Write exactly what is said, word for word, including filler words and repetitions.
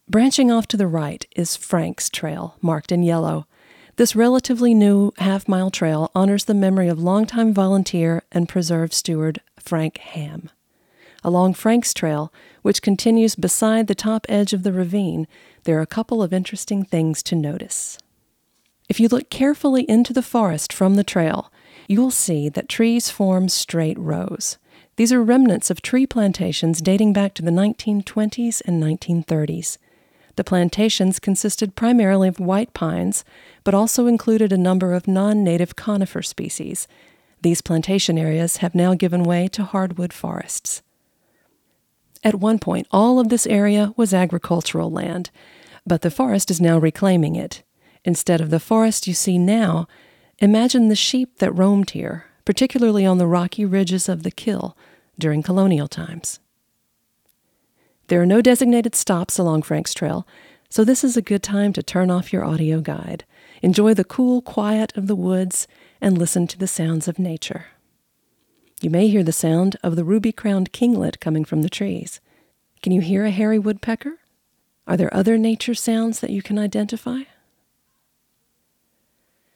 Branching off to the right is Frank's Trail, marked in yellow. This relatively new half-mile trail honors the memory of longtime volunteer and preserve steward Frank Ham. Along Frank's Trail, which continues beside the top edge of the ravine, there are a couple of interesting things to notice. If you look carefully into the forest from the trail, you will see that trees form straight rows. These are remnants of tree plantations dating back to the nineteen twenties and nineteen thirties. The plantations consisted primarily of white pines, but also included a number of non-native conifer species. These plantation areas have now given way to hardwood forests. At one point, all of this area was agricultural land, but the forest is now reclaiming it. Instead of the forest you see now, imagine the sheep that roamed here, particularly on the rocky ridges of the Kill during colonial times. There are no designated stops along Frank's Trail, so this is a good time to turn off your audio guide, enjoy the cool quiet of the woods, and listen to the sounds of nature. You may hear the sound of the ruby-crowned kinglet coming from the trees. Can you hear a hairy woodpecker? Are there other nature sounds that you can identify?